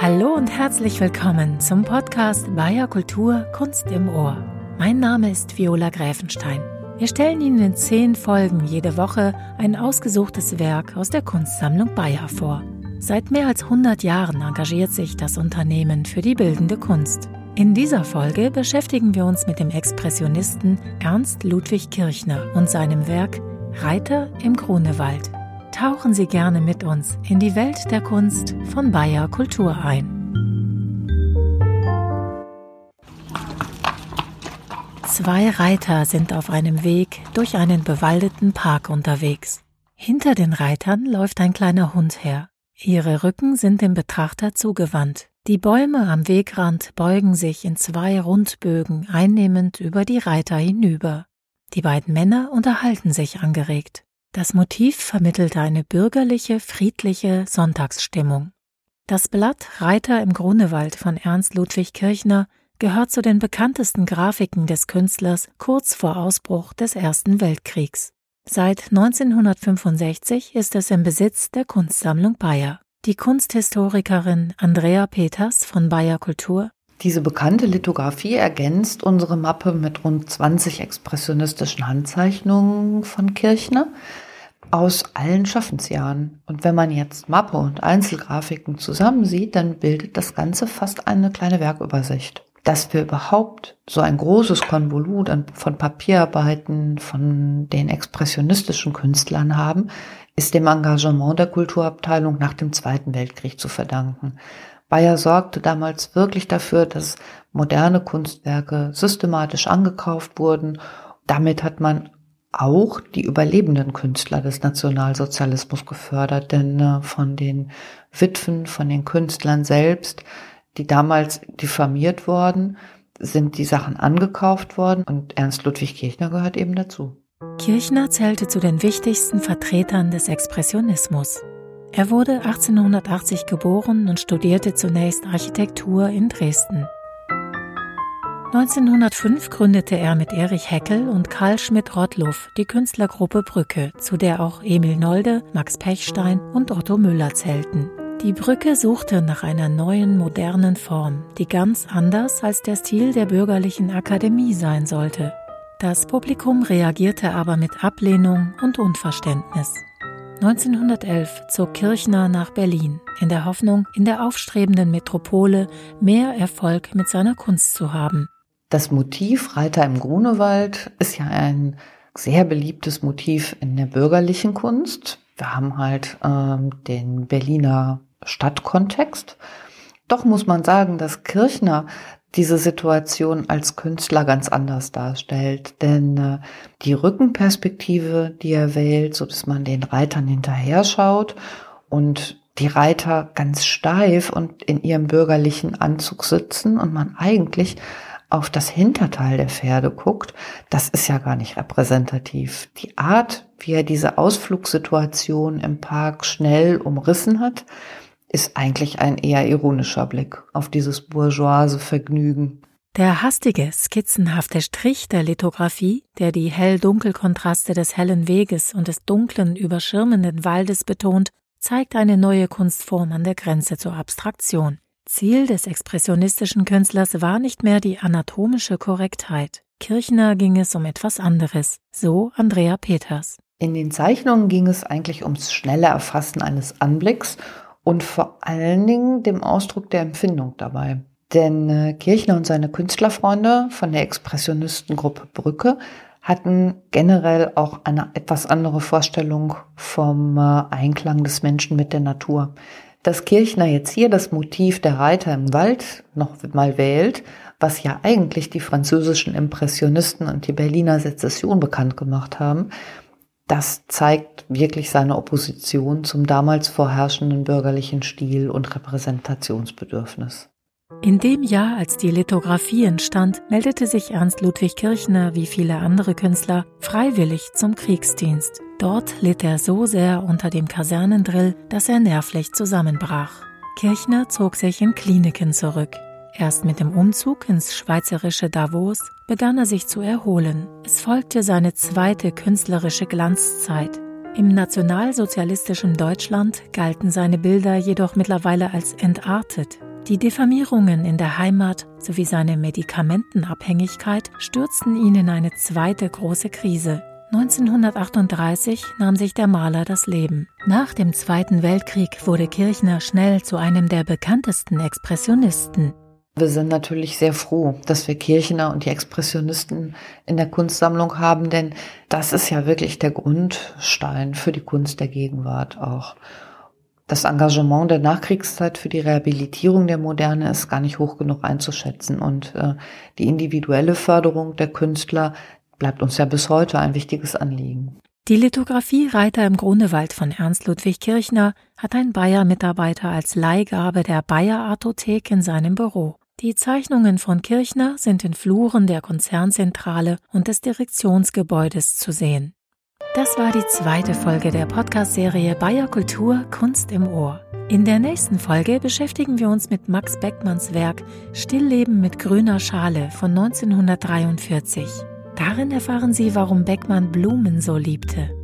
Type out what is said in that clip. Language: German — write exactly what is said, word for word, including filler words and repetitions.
Hallo und herzlich willkommen zum Podcast Bayer Kultur Kunst im Ohr. Mein Name ist Viola Gräfenstein. Wir stellen Ihnen in zehn Folgen jede Woche ein ausgesuchtes Werk aus der Kunstsammlung Bayer vor. Seit mehr als hundert Jahren engagiert sich das Unternehmen für die bildende Kunst. In dieser Folge beschäftigen wir uns mit dem Expressionisten Ernst Ludwig Kirchner und seinem Werk Reiter im Grunewald. Tauchen Sie gerne mit uns in die Welt der Kunst von Bayer Kultur ein. Zwei Reiter sind auf einem Weg durch einen bewaldeten Park unterwegs. Hinter den Reitern läuft ein kleiner Hund her. Ihre Rücken sind dem Betrachter zugewandt. Die Bäume am Wegrand beugen sich in zwei Rundbögen einnehmend über die Reiter hinüber. Die beiden Männer unterhalten sich angeregt. Das Motiv vermittelt eine bürgerliche, friedliche Sonntagsstimmung. Das Blatt Reiter im Grunewald von Ernst Ludwig Kirchner gehört zu den bekanntesten Grafiken des Künstlers kurz vor Ausbruch des Ersten Weltkriegs. Seit neunzehnhundertfünfundsechzig ist es im Besitz der Kunstsammlung Bayer. Die Kunsthistorikerin Andrea Peters von Bayer Kultur: Diese bekannte Lithografie ergänzt unsere Mappe mit rund zwanzig expressionistischen Handzeichnungen von Kirchner aus allen Schaffensjahren. Und wenn man jetzt Mappe und Einzelgrafiken zusammensieht, dann bildet das Ganze fast eine kleine Werkübersicht. Dass wir überhaupt so ein großes Konvolut von Papierarbeiten von den expressionistischen Künstlern haben, ist dem Engagement der Kulturabteilung nach dem Zweiten Weltkrieg zu verdanken. Bayer sorgte damals wirklich dafür, dass moderne Kunstwerke systematisch angekauft wurden. Damit hat man auch die überlebenden Künstler des Nationalsozialismus gefördert, denn äh, von den Witwen, von den Künstlern selbst, die damals diffamiert worden, sind die Sachen angekauft worden und Ernst Ludwig Kirchner gehört eben dazu. Kirchner zählte zu den wichtigsten Vertretern des Expressionismus. Er wurde achtzehnhundertachtzig geboren und studierte zunächst Architektur in Dresden. neunzehnhundertfünf gründete er mit Erich Heckel und Karl Schmidt-Rottluff die Künstlergruppe Brücke, zu der auch Emil Nolde, Max Pechstein und Otto Müller zählten. Die Brücke suchte nach einer neuen, modernen Form, die ganz anders als der Stil der bürgerlichen Akademie sein sollte. Das Publikum reagierte aber mit Ablehnung und Unverständnis. neunzehnhundertelf zog Kirchner nach Berlin, in der Hoffnung, in der aufstrebenden Metropole mehr Erfolg mit seiner Kunst zu haben. Das Motiv Reiter im Grunewald ist ja ein sehr beliebtes Motiv in der bürgerlichen Kunst. Wir haben halt ähm, den Berliner Stadtkontext. Doch muss man sagen, dass Kirchner diese Situation als Künstler ganz anders darstellt, denn äh, die Rückenperspektive, die er wählt, so dass man den Reitern hinterher schaut und die Reiter ganz steif und in ihrem bürgerlichen Anzug sitzen und man eigentlich auf das Hinterteil der Pferde guckt, das ist ja gar nicht repräsentativ. Die Art, wie er diese Ausflugssituation im Park schnell umrissen hat, ist eigentlich ein eher ironischer Blick auf dieses bourgeoise Vergnügen. Der hastige, skizzenhafte Strich der Lithografie, der die Hell-Dunkel-Kontraste des hellen Weges und des dunklen, überschirmenden Waldes betont, zeigt eine neue Kunstform an der Grenze zur Abstraktion. Ziel des expressionistischen Künstlers war nicht mehr die anatomische Korrektheit. Kirchner ging es um etwas anderes, so Andrea Peters. In den Zeichnungen ging es eigentlich ums schnelle Erfassen eines Anblicks und vor allen Dingen dem Ausdruck der Empfindung dabei. Denn äh, Kirchner und seine Künstlerfreunde von der Expressionistengruppe Brücke hatten generell auch eine etwas andere Vorstellung vom äh, Einklang des Menschen mit der Natur. Dass Kirchner jetzt hier das Motiv der Reiter im Wald noch mal wählt, was ja eigentlich die französischen Impressionisten und die Berliner Sezession bekannt gemacht haben, das zeigt wirklich seine Opposition zum damals vorherrschenden bürgerlichen Stil und Repräsentationsbedürfnis. In dem Jahr, als die Lithografie entstand, meldete sich Ernst Ludwig Kirchner, wie viele andere Künstler, freiwillig zum Kriegsdienst. Dort litt er so sehr unter dem Kasernendrill, dass er nervlich zusammenbrach. Kirchner zog sich in Kliniken zurück. Erst mit dem Umzug ins schweizerische Davos begann er sich zu erholen. Es folgte seine zweite künstlerische Glanzzeit. Im nationalsozialistischen Deutschland galten seine Bilder jedoch mittlerweile als entartet. Die Diffamierungen in der Heimat sowie seine Medikamentenabhängigkeit stürzten ihn in eine zweite große Krise. neunzehnhundertachtunddreißig nahm sich der Maler das Leben. Nach dem Zweiten Weltkrieg wurde Kirchner schnell zu einem der bekanntesten Expressionisten. Wir sind natürlich sehr froh, dass wir Kirchner und die Expressionisten in der Kunstsammlung haben, denn das ist ja wirklich der Grundstein für die Kunst der Gegenwart auch. Das Engagement der Nachkriegszeit für die Rehabilitierung der Moderne ist gar nicht hoch genug einzuschätzen und äh, die individuelle Förderung der Künstler bleibt uns ja bis heute ein wichtiges Anliegen. Die Lithografie Reiter im Grunewald von Ernst Ludwig Kirchner hat ein Bayer-Mitarbeiter als Leihgabe der Bayer-Artothek in seinem Büro. Die Zeichnungen von Kirchner sind in Fluren der Konzernzentrale und des Direktionsgebäudes zu sehen. Das war die zweite Folge der Podcast-Serie Bayer Kultur Kunst im Ohr. In der nächsten Folge beschäftigen wir uns mit Max Beckmanns Werk Stillleben mit grüner Schale von neunzehnhundertdreiundvierzig. Darin erfahren Sie, warum Beckmann Blumen so liebte.